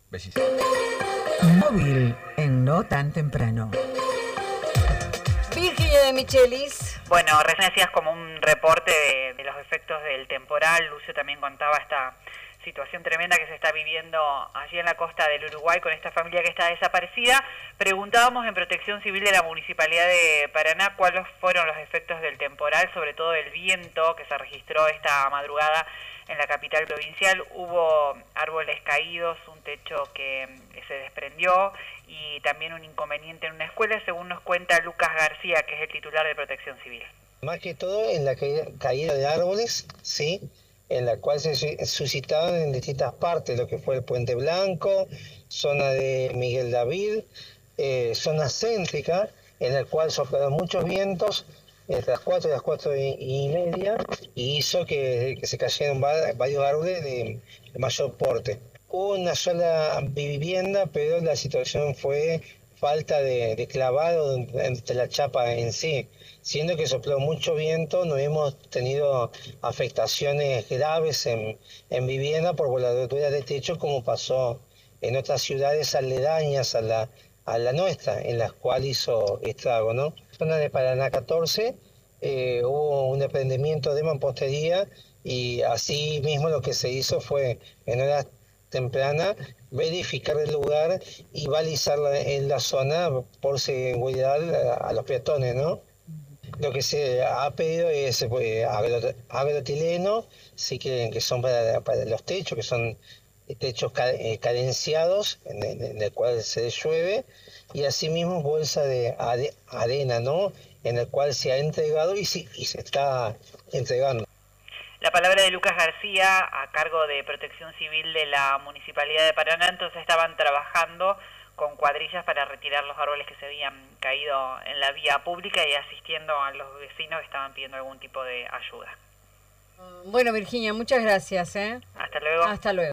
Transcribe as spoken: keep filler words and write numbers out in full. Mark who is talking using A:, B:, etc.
A: Besitos.
B: Móvil en No Tan Temprano.
C: Virginia de Michelis.
D: Bueno, recién hacías como un reporte de, de los efectos del temporal. Lucio también contaba esta situación tremenda que se está viviendo allí en la costa del Uruguay con esta familia que está desaparecida. Preguntábamos en Protección Civil de la Municipalidad de Paraná cuáles fueron los efectos del temporal, sobre todo el viento que se registró esta madrugada en la capital provincial. Hubo árboles caídos, un techo que se desprendió y también un inconveniente en una escuela, según nos cuenta Lucas García, que es el titular de Protección Civil.
E: Más que todo en la caída, caída de árboles, ¿sí?, en la cual se suscitaban en distintas partes, lo que fue el Puente Blanco, zona de Miguel David, eh, zona céntrica, en la cual soplaron muchos vientos entre las cuatro y las cuatro y, y media, y hizo que, que se cayeron varios árboles de, de mayor porte. Hubo una sola vivienda, pero la situación fue falta de, de clavado entre la chapa en sí. Siendo que sopló mucho viento, no hemos tenido afectaciones graves en, en vivienda por voladuras de techo, como pasó en otras ciudades aledañas a la, a la nuestra, en las cuales hizo estrago, ¿no? Zona de Paraná catorce, eh, hubo un emprendimiento de mampostería y así mismo lo que se hizo fue, en horas temprana, verificar el lugar y balizar la, en la zona por seguridad a, a los peatones, ¿no? Lo que se ha pedido es eh, agrotileno, sí que, que son para, para los techos, que son techos carenciados, en el, en el cual se llueve, y asimismo bolsa de arena, ¿no?, en el cual se ha entregado y, sí, y se está entregando.
D: La palabra de Lucas García, a cargo de Protección Civil de la Municipalidad de Paraná. Entonces estaban trabajando con cuadrillas para retirar los árboles que se habían caído en la vía pública y asistiendo a los vecinos que estaban pidiendo algún tipo de ayuda.
C: Bueno, Virginia, muchas gracias, ¿eh?
D: Hasta luego.
C: Hasta luego.